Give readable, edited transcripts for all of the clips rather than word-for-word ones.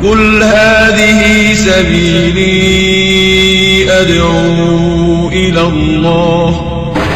قل هذه سبيلي أدعو إلى الله.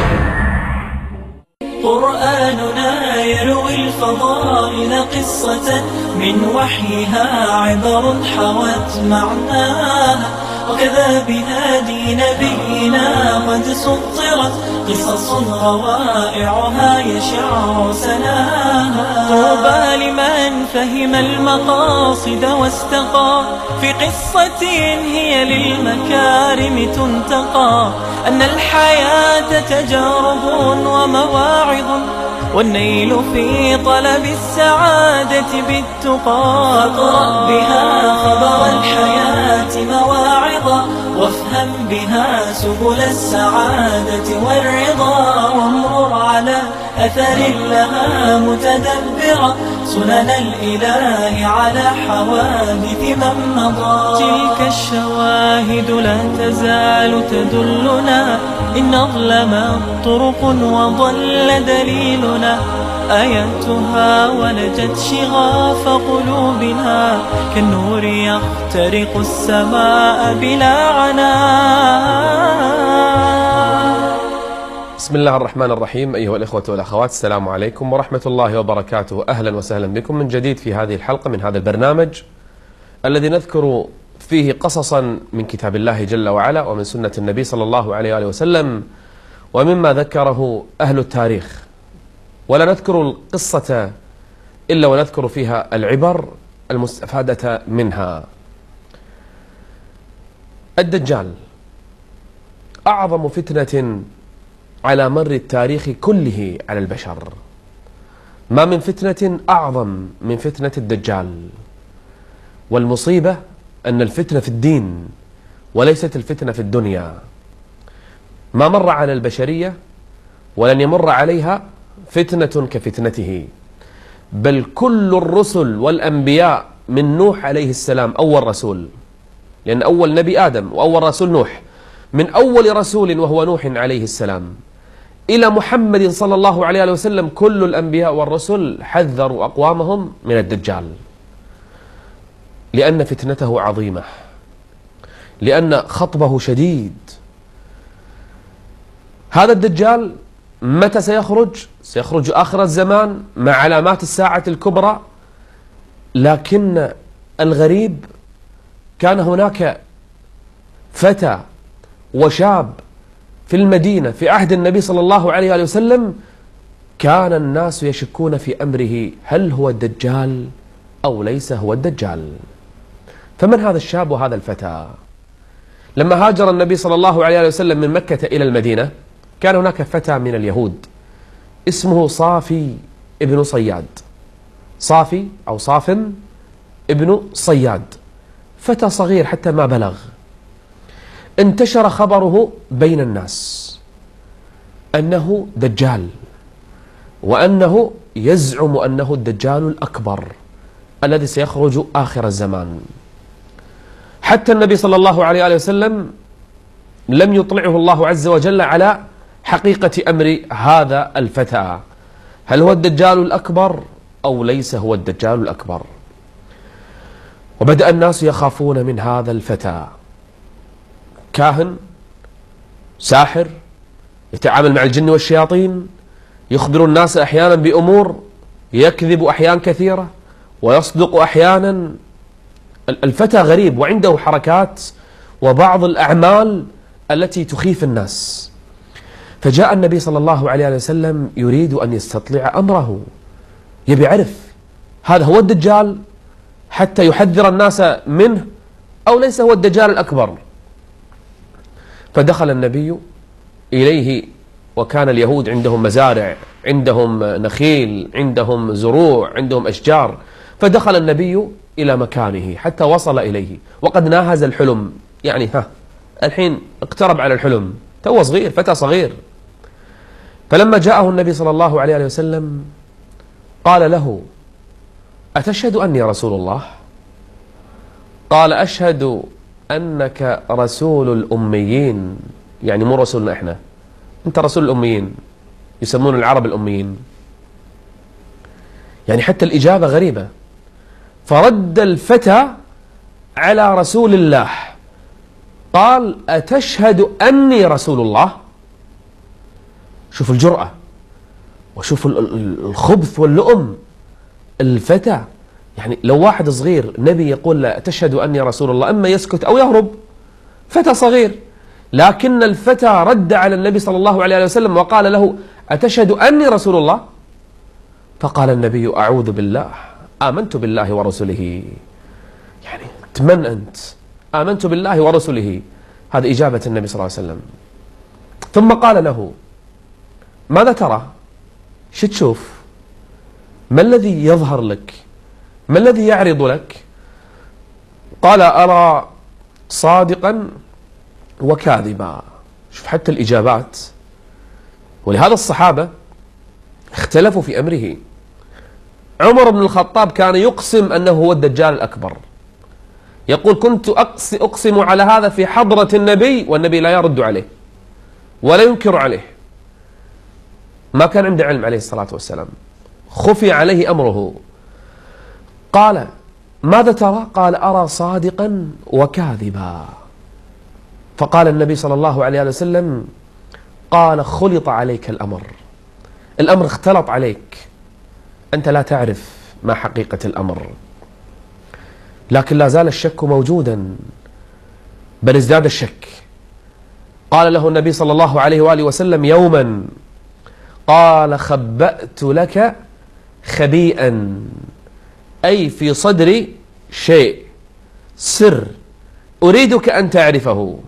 قرآننا يروي الفضائل قصة من وحيها عبر حوت معناها، وكذا بهادي نبينا قد سطرت قصص روائعها يشع سناها. طوبى لمن فهم المقاصد واستقى في قصة هي للمكارم تنتقى، أن الحياة تجارب ومواعظ، والنيل في طلب السعادة بالتقى. فاقرأ بها خبر الحياة مواعظا، وافهم بها سبل السعادة والرضا، وامرر على أثر لها متدبرا سنن الإله على حوادث من مضى. تلك الشواهد لا تزال تدلنا إن أظلمت طرق وضل دليلنا، آياتها ولجت شغاف قلوبنا كالنور يخترق السماء بلا عناء. بسم الله الرحمن الرحيم. أيها الإخوة والأخوات، السلام عليكم ورحمة الله وبركاته. أهلا وسهلا بكم من جديد في هذه الحلقة من هذا البرنامج الذي نذكر فيه قصصا من كتاب الله جل وعلا ومن سنة النبي صلى الله عليه وآله وسلم ومما ذكره أهل التاريخ، ولا نذكر القصة إلا ونذكر فيها العبر المستفادة منها. الدجال أعظم فتنة على مر التاريخ كله على البشر، ما من فتنة أعظم من فتنة الدجال. والمصيبة أن الفتنة في الدين وليست الفتنة في الدنيا. ما مر على البشرية ولن يمر عليها فتنة كفتنته، بل كل الرسل والأنبياء من نوح عليه السلام أول رسول، لأن أول نبي آدم وأول رسول نوح، من أول رسول وهو نوح عليه السلام إلى محمد صلى الله عليه وسلم، كل الأنبياء والرسل حذروا أقوامهم من الدجال، لأن فتنته عظيمة، لأن خطبه شديد. هذا الدجال متى سيخرج؟ سيخرج آخر الزمان مع علامات الساعة الكبرى. لكن الغريب كان هناك فتى وشاب في المدينة في عهد النبي صلى الله عليه وسلم كان الناس يشكون في أمره، هل هو الدجال أو ليس هو الدجال؟ فمن هذا الشاب وهذا الفتى؟ لما هاجر النبي صلى الله عليه وسلم من مكة إلى المدينة كان هناك فتى من اليهود اسمه صافي ابن صياد، صافي أو صافن ابن صياد، فتى صغير حتى ما بلغ. انتشر خبره بين الناس أنه دجال، وأنه يزعم أنه الدجال الأكبر الذي سيخرج آخر الزمان. حتى النبي صلى الله عليه وسلم لم يطلعه الله عز وجل على حقيقة أمر هذا الفتى، هل هو الدجال الأكبر أو ليس هو الدجال الأكبر. وبدأ الناس يخافون من هذا الفتى، كاهن ساحر يتعامل مع الجن والشياطين، يخبر الناس أحيانا بأمور، يكذب أحيان كثيرة ويصدق أحيانا. الفتى غريب وعنده حركات وبعض الأعمال التي تخيف الناس. فجاء النبي صلى الله عليه وسلم يريد أن يستطلع أمره، يبي يعرف هذا هو الدجال حتى يحذر الناس منه أو ليس هو الدجال الأكبر. فدخل النبي إليه، وكان اليهود عندهم مزارع، عندهم نخيل، عندهم زروع، عندهم أشجار. فدخل النبي إلى مكانه حتى وصل إليه وقد ناهز الحلم، يعني الحين اقترب على الحلم، تو صغير، فتى صغير. فلما جاءه النبي صلى الله عليه وسلم قال له: أتشهد أني رسول الله؟ قال: أشهد أنك رسول الأميين، يعني مو رسولنا إحنا، أنت رسول الأميين، يسمون العرب الأميين. يعني حتى الإجابة غريبة. فرد الفتى على رسول الله قال أتشهد أني رسول الله؟ شوف الجرأة وشوف الخبث واللؤم. الفتى يعني لو واحد صغير نبي يقول له أتشهد أني رسول الله، إما يسكت أو يهرب، فتى صغير. لكن الفتى رد على النبي صلى الله عليه وسلم وقال له أتشهد أني رسول الله؟ فقال النبي أعوذ بالله، آمنت بالله ورسله. يعني تمن أنت، آمنت بالله ورسله. هذه إجابة النبي صلى الله عليه وسلم. ثم قال له ماذا ترى؟ شو تشوف؟ ما الذي يظهر لك؟ ما الذي يعرض لك؟ قال أرى صادقا وكاذبا. شوف حتى الإجابات. ولهذا الصحابة اختلفوا في أمره. عمر بن الخطاب كان يقسم أنه هو الدجال الأكبر، يقول كنت أقسم على هذا في حضرة النبي والنبي لا يرد عليه ولا ينكر عليه. ما كان عنده علم عليه الصلاة والسلام، خفي عليه أمره. قال ماذا ترى؟ قال أرى صادقا وكاذبا. فقال النبي صلى الله عليه وسلم قال خلط عليك الأمر، الأمر اختلط عليك، أنت لا تعرف ما حقيقة الأمر. لكن لا زال الشك موجودا، بل ازداد الشك. قال له النبي صلى الله عليه وآله وسلم يوما قال خبأت لك خبيئا، أي في صدري شيء سر أريدك أن تعرفه.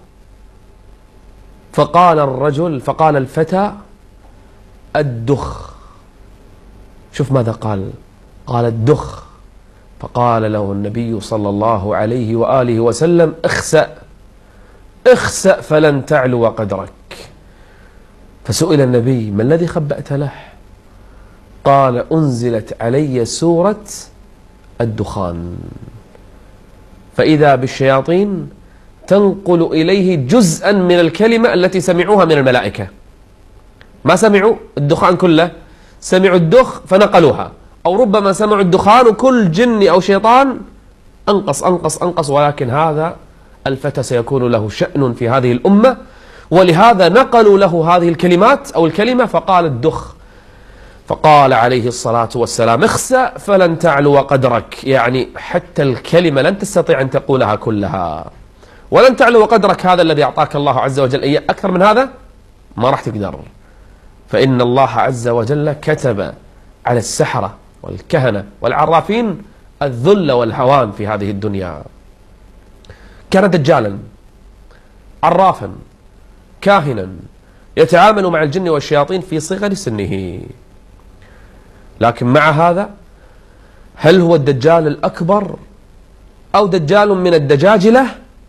فقال الفتى الدخ. شوف ماذا قال؟ قال الدخ. فقال له النبي صلى الله عليه وآله وسلم اخسأ اخسأ فلن تعلو قدرك. فسئل النبي ما الذي خبأت له؟ قال أنزلت علي سورة الدخان، فإذا بالشياطين تنقل إليه جزءا من الكلمة التي سمعوها من الملائكة. ما سمعوا الدخان كله، سمعوا الدخ فنقلوها، أو ربما سمعوا الدخان وكل جن أو شيطان أنقص أنقص أنقص. ولكن هذا الفتى سيكون له شأن في هذه الأمة، ولهذا نقلوا له هذه الكلمات أو الكلمة فقال الدخ. فقال عليه الصلاة والسلام اخسأ فلن تعلو قدرك، يعني حتى الكلمة لن تستطيع أن تقولها كلها، ولن تعلو قدرك. هذا الذي أعطاك الله عز وجل إياه، أكثر من هذا ما راح تقدر. فإن الله عز وجل كتب على السحرة والكهنة والعرافين الذل والهوان في هذه الدنيا. كان دجالا عرافا كاهنا يتعامل مع الجن والشياطين في صغر سنه. لكن مع هذا هل هو الدجال الأكبر أو دجال من الدجاجلة؟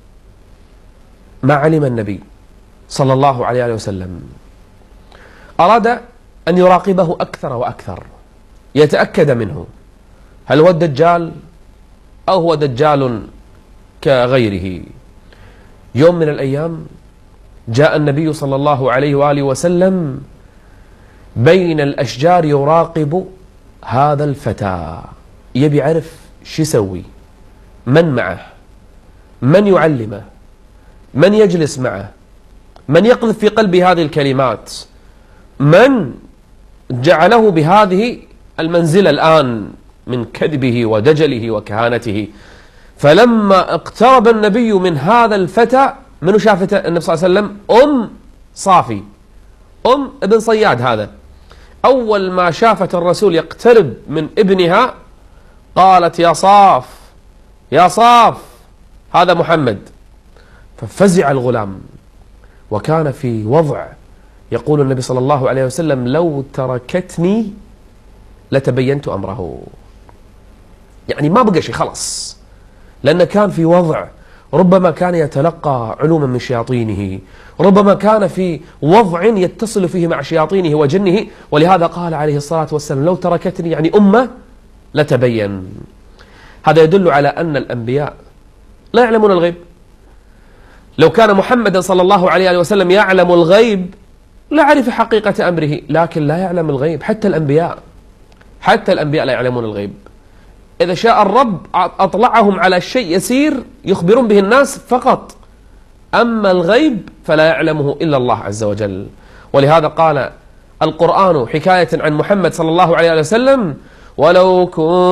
ما علم النبي صلى الله عليه وسلم. أراد أن يراقبه أكثر وأكثر، يتأكد منه هل هو الدجال أو هو دجال كغيره. يوم من الأيام جاء النبي صلى الله عليه وآله وسلم بين الأشجار يراقب هذا الفتى، يبي يعرف شو يسوي، من معه، من يعلمه، من يجلس معه، من يقذف في قلبه هذه الكلمات، من جعله بهذه المنزلة الآن من كذبه ودجله وكهانته. فلما اقترب النبي من هذا الفتى، منو شافته النبي صلى الله عليه وسلم؟ صافي، ابن صياد. هذا أول ما شافت الرسول يقترب من ابنها قالت يا صاف يا صاف هذا محمد. ففزع الغلام، وكان في وضع يقول النبي صلى الله عليه وسلم لو تركتني لتبينت أمره، يعني ما بقى شيء خلاص، لأنه كان في وضع ربما كان يتلقى علوما من شياطينه، ربما كان في وضع يتصل فيه مع شياطينه وجنه. ولهذا قال عليه الصلاة والسلام لو تركتني يعني أمة لتبين. هذا يدل على أن الأنبياء لا يعلمون الغيب. لو كان محمد صلى الله عليه وسلم يعلم الغيب لعرف حقيقة أمره، لكن لا يعلم الغيب. حتى الأنبياء لا يعلمون الغيب. إذا شاء الرب أطلعهم على شيء يسير يخبرون به الناس فقط، أما الغيب فلا يعلمه إلا الله عز وجل. ولهذا قال القرآن حكاية عن محمد صلى الله عليه وسلم: ولو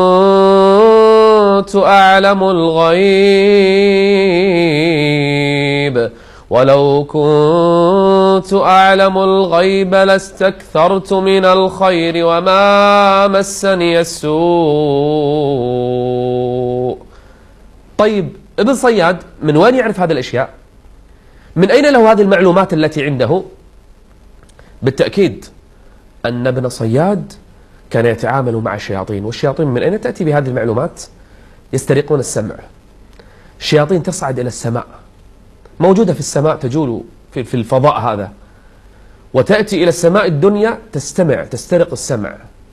كنت أعلم الغيب لاستكثرت من الخير وما مسني السوء. طيب، ابن صياد من وين يعرف هذه الأشياء؟ من أين له هذه المعلومات التي عنده؟ بالتأكيد أن ابن صياد كان يتعامل مع الشياطين. والشياطين من أين تأتي بهذه المعلومات؟ يسترقون السمع. الشياطين تصعد إلى السماء، موجودة في السماء، تجول في الفضاء هذا، وتأتي إلى السماء الدنيا تستمع، تسترق السمع،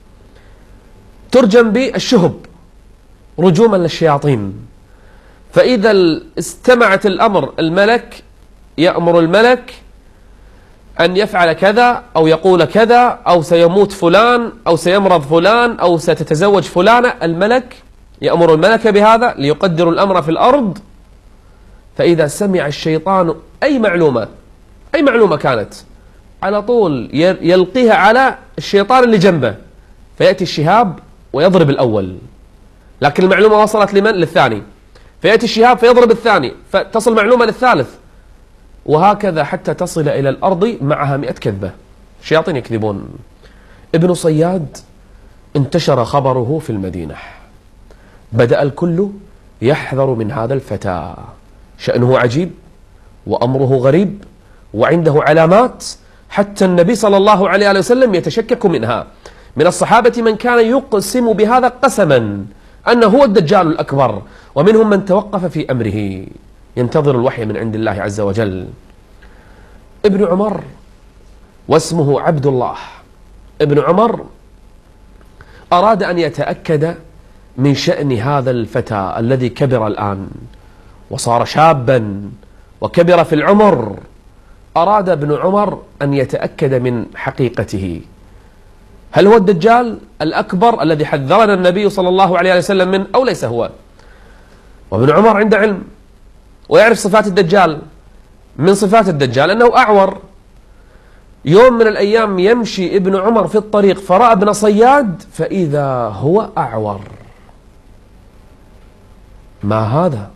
ترجم بالشهب رجوما للشياطين. فإذا استمعت الأمر، الملك يأمر الملك أن يفعل كذا أو يقول كذا، أو سيموت فلان أو سيمرض فلان أو ستتزوج فلانة، الملك يأمر الملك بهذا ليقدر الأمر في الأرض. فإذا سمع الشيطان أي معلومة كانت، على طول يلقيها على الشيطان اللي جنبه، فيأتي الشهاب ويضرب الأول، لكن المعلومة وصلت لمن؟ للثاني، فيأتي الشهاب فيضرب الثاني، فتصل معلومة للثالث، وهكذا حتى تصل إلى الأرض معها 100 كذبة. الشياطين يكذبون. ابن صياد انتشر خبره في المدينة، بدأ الكل يحذر من هذا الفتى، شأنه عجيب وأمره غريب وعنده علامات حتى النبي صلى الله عليه وسلم يتشكك منها. من الصحابة من كان يقسم بهذا قسما أنه هو الدجال الأكبر، ومنهم من توقف في أمره ينتظر الوحي من عند الله عز وجل. ابن عمر واسمه عبد الله، ابن عمر أراد أن يتأكد من شأن هذا الفتى الذي كبر الآن وصار شابا وكبر في العمر. أراد ابن عمر أن يتأكد من حقيقته، هل هو الدجال الأكبر الذي حذرنا النبي صلى الله عليه وسلم منه أو ليس هو؟ وابن عمر عنده علم ويعرف صفات الدجال. من صفات الدجال أنه أعور. يوم من الأيام يمشي ابن عمر في الطريق فرأى ابن صياد فإذا هو أعور. ما هذا؟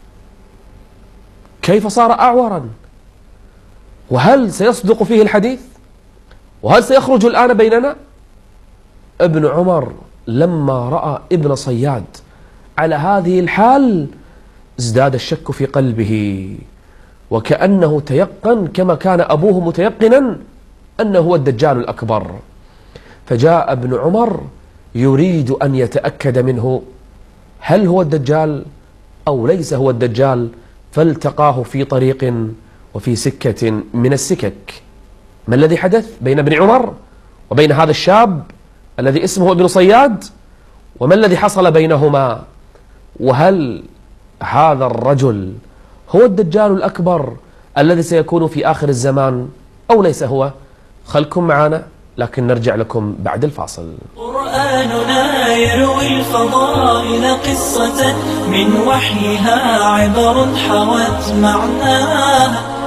كيف صار أعورا؟ وهل سيصدق فيه الحديث؟ وهل سيخرج الآن بيننا؟ ابن عمر لما رأى ابن صياد على هذه الحال ازداد الشك في قلبه، وكأنه تيقن كما كان أبوه متيقنا أنه هو الدجال الأكبر. فجاء ابن عمر يريد أن يتأكد منه هل هو الدجال أو ليس هو الدجال، فالتقاه في طريق وفي سكة من السكك. ما الذي حدث بين ابن عمر وبين هذا الشاب الذي اسمه ابن صياد؟ وما الذي حصل بينهما؟ وهل هذا الرجل هو الدجال الأكبر الذي سيكون في آخر الزمان أو ليس هو؟ خلكم معنا، لكن نرجع لكم بعد الفاصل. قرآننا يروي الفضائل قصة من وحيها عبر حوت معناها،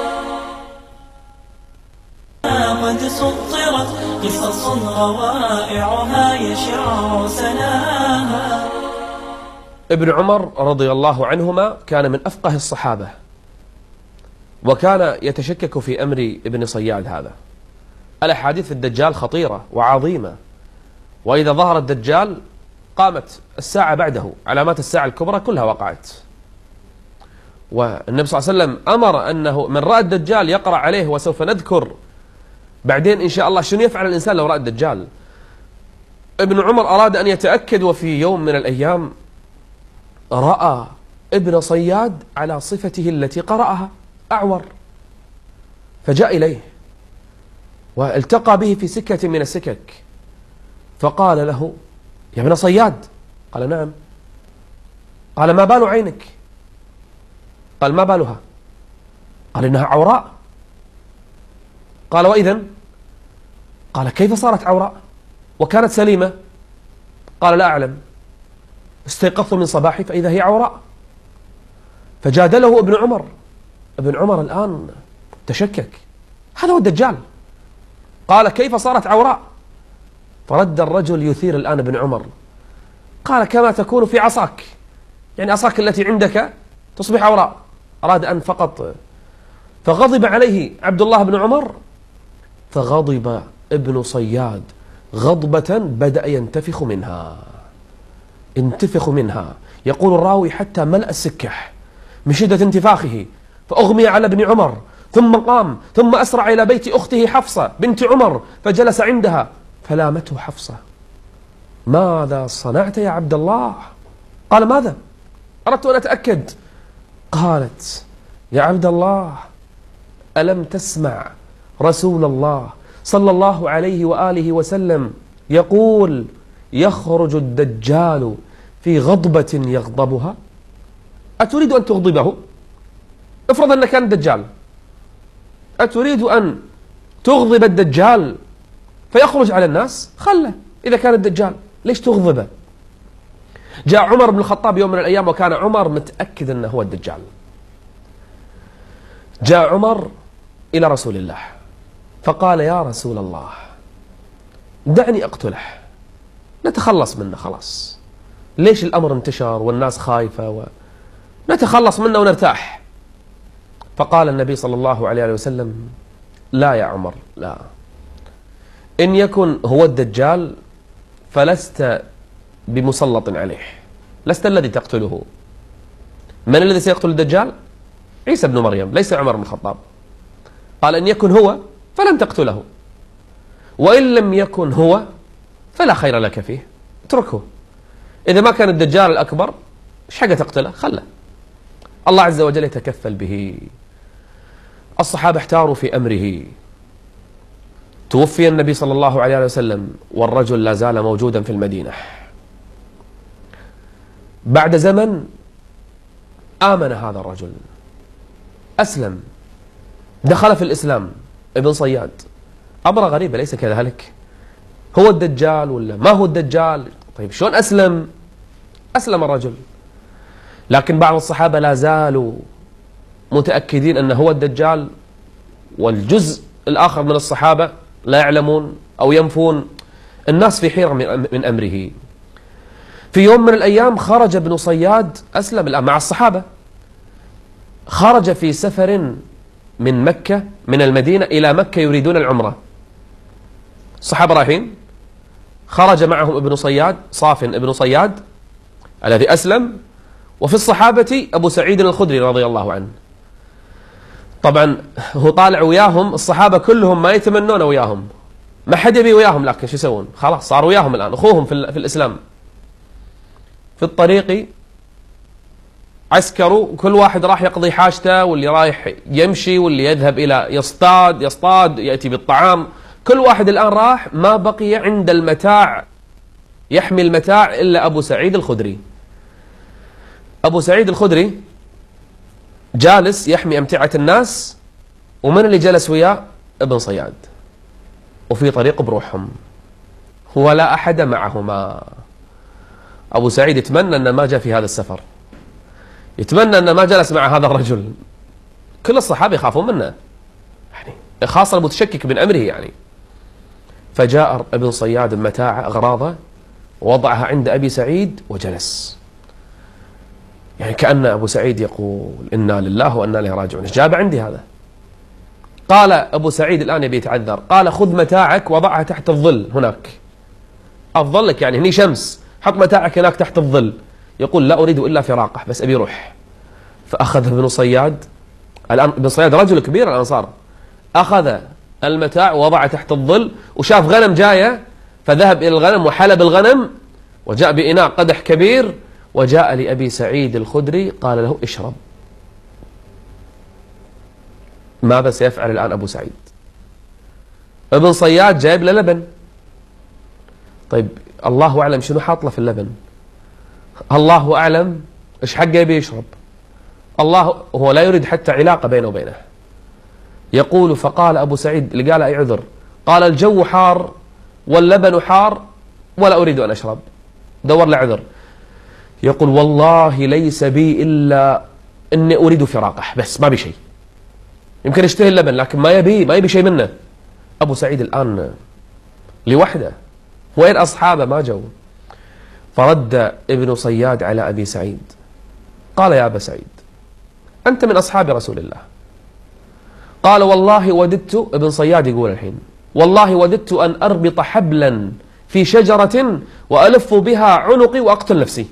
قد سطرت قصص روائعها يشع سناها. ابن عمر رضي الله عنهما كان من أفقه الصحابة، وكان يتشكك في أمر ابن صياد هذا. الأحاديث في الدجال خطيرة وعظيمة، وإذا ظهر الدجال قامت الساعة بعده، علامات الساعة الكبرى كلها وقعت. والنبي صلى الله عليه وسلم أمر أنه من رأى الدجال يقرأ عليه، وسوف نذكر بعدين إن شاء الله شنو يفعل الإنسان لو رأى الدجال. ابن عمر أراد أن يتأكد، وفي يوم من الأيام رأى ابن صياد على صفته التي قرأها أعور، فجاء إليه والتقى به في سكة من السكك، فقال له: يا ابن صياد. قال: نعم. قال: ما بال عينك؟ قال: ما بالها؟ قال: إنها عوراء. قال: وإذن؟ قال: كيف صارت عوراء وكانت سليمة؟ قال: لا أعلم. استيقظت من صباحي فإذا هي عوراء. فجادله ابن عمر. ابن عمر الآن تشكك، هذا هو الدجال. قال كيف صارت عوراء؟ فرد الرجل يثير الآن ابن عمر، قال كما تكون في عصاك، يعني عصاك التي عندك تصبح عوراء. أراد أن فقط، فغضب عليه عبد الله بن عمر، فغضب ابن صياد غضبة بدأ ينتفخ منها. يقول الراوي حتى ملأ السكح من شدة انتفاخه، فأغمي على ابن عمر، ثم قام، ثم أسرع إلى بيت أخته حفصة بنت عمر فجلس عندها، فلامته حفصة: ماذا صنعت يا عبد الله؟ قال: ماذا؟ أردت أن أتأكد. قالت: يا عبد الله، ألم تسمع رسول الله صلى الله عليه وآله وسلم يقول: يخرج الدجال في غضبة يغضبها؟ أتريد أن تغضبه؟ افرض أنك كان دجال، أتريد أن تغضب الدجال فيخرج على الناس؟ خله إذا كان الدجال، ليش تغضبه؟ جاء عمر بن الخطاب يوم من الأيام، وكان عمر متأكد أنه هو الدجال. جاء عمر إلى رسول الله فقال: يا رسول الله، دعني أقتله، نتخلص منه خلاص، ليش الأمر انتشر والناس خايفة، نتخلص منه ونرتاح. فقال النبي صلى الله عليه وسلم: لا يا عمر، لا، إن يكن هو الدجال فلست بمسلط عليه، لست الذي تقتله. من الذي سيقتل الدجال؟ عيسى بن مريم، ليس عمر بن الخطاب. قال: إن يكن هو فلن تقتله، وإن لم يكن هو فلا خير لك فيه، اتركه. إذا ما كان الدجال الأكبر إيش حاجة تقتله؟ خله، الله عز وجل يتكفل به. الصحابة احتاروا في أمره. توفي النبي صلى الله عليه وسلم والرجل لا زال موجودا في المدينة. بعد زمن آمن هذا الرجل، أسلم، دخل في الإسلام، ابن صياد. أمر غريبة، ليس كذلك؟ هو الدجال ولا ما هو الدجال؟ طيب شلون أسلم؟ أسلم الرجل، لكن بعض الصحابة لا زالوا متأكدين أنه هو الدجال، والجزء الآخر من الصحابة لا يعلمون أو ينفون. الناس في حيرة من أمره. في يوم من الأيام خرج ابن صياد، أسلم الآن مع الصحابة، خرج في سفر من مكة، من المدينة إلى مكة، يريدون العمرة. الصحابة رايحين، خرج معهم ابن صياد، صاف ابن صياد الذي أسلم، وفي الصحابة أبو سعيد الخدري رضي الله عنه. طبعا هو طالع وياهم، الصحابة كلهم ما يتمنون وياهم، ما حد يبي وياهم، لكن شو يسوون؟ خلاص صاروا وياهم الآن، أخوهم في الإسلام. في الطريق عسكروا، كل واحد راح يقضي حاجته، واللي رايح يمشي، واللي يذهب إلى يصطاد يأتي بالطعام. كل واحد الآن راح، ما بقي عند المتاع يحمي المتاع إلا أبو سعيد الخدري. أبو سعيد الخدري جالس يحمي أمتعة الناس، ومن اللي جلس وياه؟ ابن صياد، وفي طريق بروحهم ولا أحد معهما. أبو سعيد يتمنى أن ما جاء في هذا السفر، يتمنى أن ما جلس مع هذا الرجل. كل الصحابة يخافون منه، يعني خاصة المتشكك من أمره يعني. فجاء ابن صياد متاع أغراضه، وضعها عند أبي سعيد وجلس، يعني كأن أبو سعيد يقول: إنا لله وإنا إليه راجعون، إيش جاب عندي هذا؟ قال أبو سعيد الآن يبي يتعذر، قال: خذ متاعك وضعها تحت الظل هناك، أفضل لك، يعني هني شمس، حط متاعك هناك تحت الظل. يقول: لا أريد إلا فراقه، بس أبي روح. فأخذ ابن صياد، الآن ابن صياد رجل كبير الأنصار، أخذ المتاع ووضعه تحت الظل، وشاف غنم جاية فذهب إلى الغنم وحلب الغنم، وجاء بإناء قدح كبير، وجاء لأبي سعيد الخدري قال له: اشرب. ماذا سيفعل الآن أبو سعيد؟ ابن صياد جايب له لبن، طيب الله أعلم شنو حاط له في اللبن، الله أعلم إيش حقه يبي يشرب، الله هو لا يريد حتى علاقة بينه وبينه. يقول: فقال أبو سعيد اللي قال: أي عذر؟ قال: الجو حار واللبن حار ولا أريد أن أشرب، دور له عذر. يقول والله ليس بي إلا أني أريد فراقه، بس ما بي شيء. يمكن يشتهي اللبن لكن ما يبي شيء منه. أبو سعيد الآن لوحده، وين أصحابه ما جو. فرد ابن صياد على أبي سعيد قال يا أبا سعيد أنت من أصحاب رسول الله. قال والله وددت، ابن صياد يقول الحين والله وددت أن أربط حبلا في شجرة وألف بها عنقي وأقتل نفسي.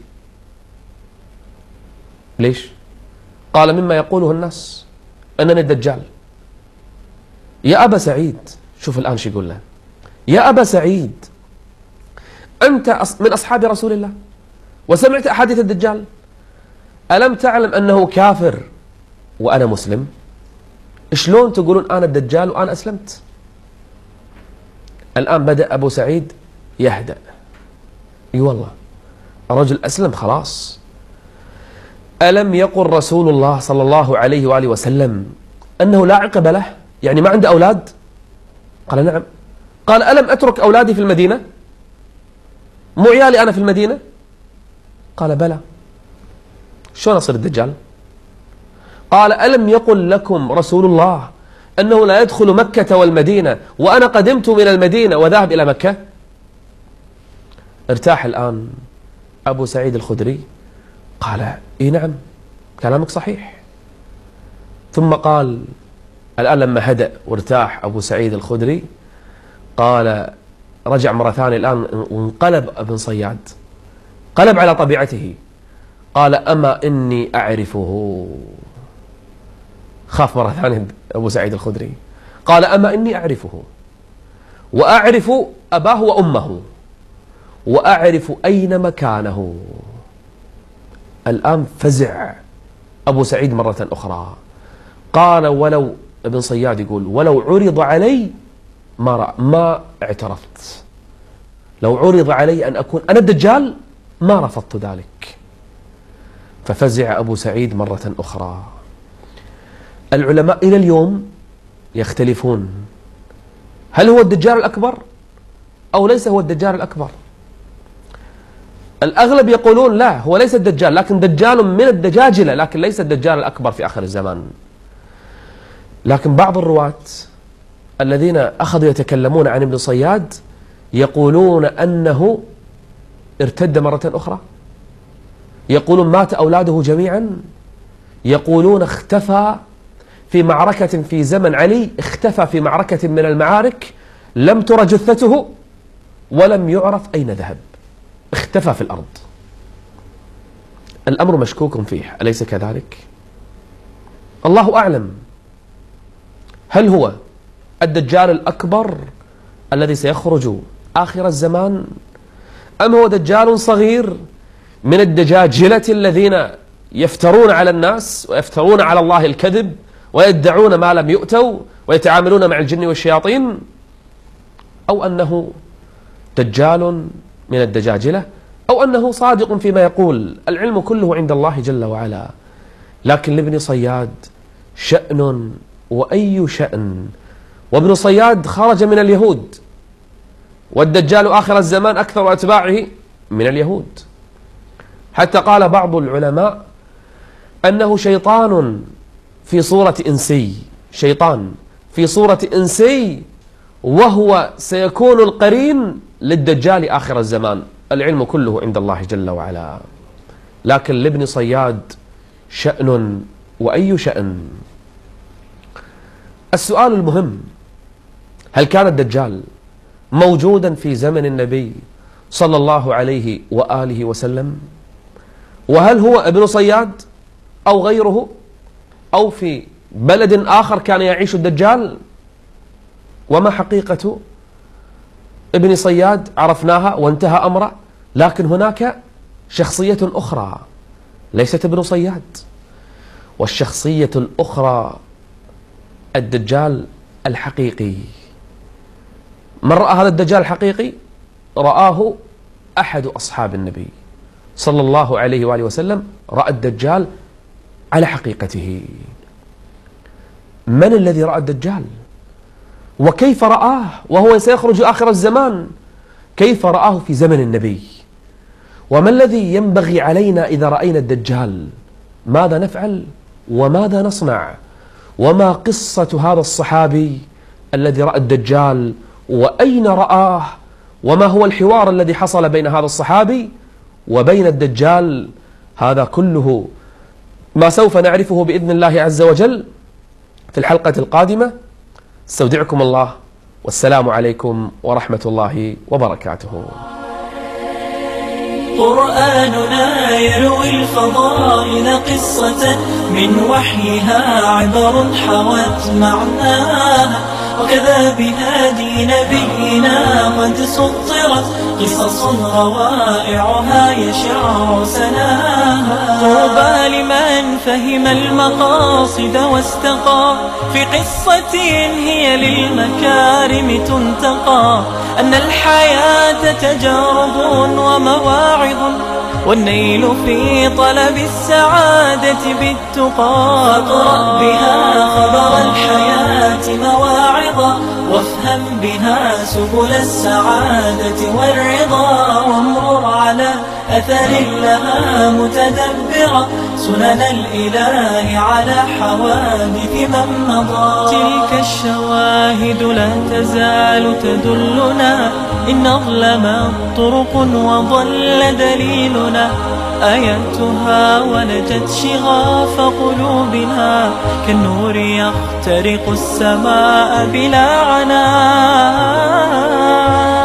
ليش؟ قال مما يقوله الناس أنني الدجال. يا أبا سعيد، شوف الآن شو يقول له، يا أبا سعيد أنت من أصحاب رسول الله وسمعت أحاديث الدجال، ألم تعلم أنه كافر وأنا مسلم؟ شلون تقولون أنا الدجال وأنا أسلمت؟ الآن بدأ أبو سعيد يهدأ. اي والله الرجل أسلم خلاص. ألم يقل رسول الله صلى الله عليه وآله وسلم أنه لا عقب له، يعني ما عنده أولاد؟ قال نعم. قال ألم أترك أولادي في المدينة؟ مو عيالي أنا في المدينة؟ قال بلى. شلون أصير الدجال؟ قال ألم يقل لكم رسول الله أنه لا يدخل مكة والمدينة وأنا قدمت من المدينة وذهب إلى مكة؟ ارتاح الآن أبو سعيد الخدري، قال إيه نعم كلامك صحيح. ثم قال الآن لما هدأ وارتاح أبو سعيد الخدري قال رجع مرة ثانية الآن وانقلب ابن صياد، قلب على طبيعته. قال أما إني أعرفه. خاف مرة ثانية أبو سعيد الخدري، قال أما إني أعرفه وأعرف أباه وأمه وأعرف أين مكانه. الآن فزع أبو سعيد مرة أخرى، قال ولو ابن صياد يقول ولو عرض علي ما اعترفت، لو عرض علي أن أكون أنا الدجال ما رفضت ذلك. ففزع أبو سعيد مرة أخرى. العلماء إلى اليوم يختلفون، هل هو الدجال الأكبر أو ليس هو الدجال الأكبر؟ الأغلب يقولون لا هو ليس الدجال، لكن دجال من الدجاجلة، لكن ليس الدجال الأكبر في آخر الزمان. لكن بعض الرواة الذين أخذوا يتكلمون عن ابن صياد يقولون أنه ارتد مرة أخرى، يقولون مات أولاده جميعا، يقولون اختفى في معركة في زمن علي، اختفى في معركة من المعارك لم ترى جثته ولم يعرف أين ذهب، اختفى في الأرض. الأمر مشكوك فيه، أليس كذلك؟ الله أعلم، هل هو الدجال الأكبر الذي سيخرج آخر الزمان، أم هو دجال صغير من الدجاجلة الذين يفترون على الناس ويفترون على الله الكذب ويدعون ما لم يؤتوا ويتعاملون مع الجن والشياطين، أو أنه دجال من الدجاجلة، أو أنه صادق فيما يقول؟ العلم كله عند الله جل وعلا. لكن لابن صياد شأن وأي شأن، وابن صياد خرج من اليهود، والدجال آخر الزمان أكثر أتباعه من اليهود. حتى قال بعض العلماء أنه شيطان في صورة إنسي، شيطان في صورة إنسي، وهو سيكون القرين للدجال آخر الزمان. العلم كله عند الله جل وعلا. لكن لابن صياد شأن وأي شأن. السؤال المهم، هل كان الدجال موجودا في زمن النبي صلى الله عليه وآله وسلم؟ وهل هو ابن صياد أو غيره أو في بلد آخر كان يعيش الدجال؟ وما حقيقة ابن صياد عرفناها وانتهى أمره، لكن هناك شخصية أخرى ليست ابن صياد، والشخصية الأخرى الدجال الحقيقي. من رأى هذا الدجال الحقيقي؟ رآه أحد أصحاب النبي صلى الله عليه وآله وسلم، رأى الدجال على حقيقته. من الذي رأى الدجال؟ وكيف رآه وهو سيخرج آخر الزمان؟ كيف رآه في زمن النبي؟ وما الذي ينبغي علينا إذا رأينا الدجال؟ ماذا نفعل وماذا نصنع؟ وما قصة هذا الصحابي الذي رأى الدجال وأين رآه؟ وما هو الحوار الذي حصل بين هذا الصحابي وبين الدجال؟ هذا كله ما سوف نعرفه بإذن الله عز وجل في الحلقة القادمة. استودعكم الله، والسلام عليكم ورحمة الله وبركاته. قرآننا يروي الفضائل قصة من وحيها عبر حوت معناها، وكذا بهادي نبينا قد سطرت قصص روائعها يشع سناها. طوبى لمن فهم المقاصد واستقى في قصة هي للمكارم تنتقى، أن الحياة تجارب ومواعظ، والنيل في طلب السعادة بالتقى. فاقرأ بها خبر الحياة مواعظا، وافهم بها سبل السعادة والرضا، وامرر على أثر لها متدبرا سنن الإله على حوادث من مضى. تلك الشواهد لا تزال تدلنا، إن أظلمت طرق وضل دليلنا، آياتها ولجت شغاف قلوبنا، كالنور يخترق السماء بلا عناء.